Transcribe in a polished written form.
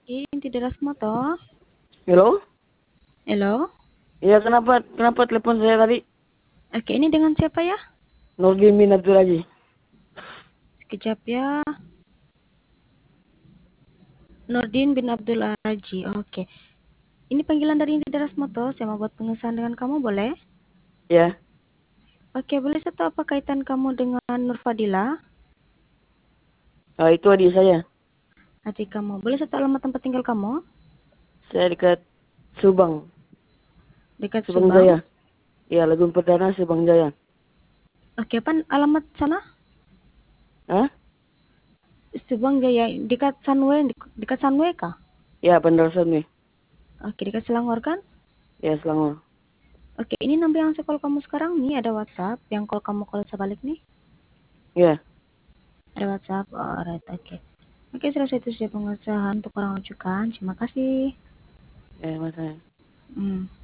Inti deras motor. Halo? Halo. Iya, kenapa telepon saya tadi? Oke, ini dengan siapa ya? Nurdin bin Abdul Aziz. Sekejap ya. Nurdin bin Abdul Aji. Oke. Ini panggilan dari Inti Deras Motor. Saya mau buat pengesahan dengan kamu, boleh? Ya, Oke, boleh saya tahu apa kaitan kamu dengan Nur Fadila? itu adik saya. Adik kamu. Boleh saya tahu alamat tempat tinggal kamu? Saya dekat Subang, Dekat Subang Subang. Jaya. Ya, Lagun Perdana Subang Jaya. Oke, apa alamat sana? Hah? Subang Jaya. Dekat Sunway. Dekat Sunway kah? Ya, Bandar Sami. Oke, dekat Selangor kan? Ya, Selangor. Oke, ini nomor yang saya call kamu sekarang nih. Ada WhatsApp. Yang call sebalik nih. Ya, Ada WhatsApp. Alright, oke. Oke, selesai itu sudah pengesahan untuk orang rujukan. Terima kasih. ya, Mas. Hmm.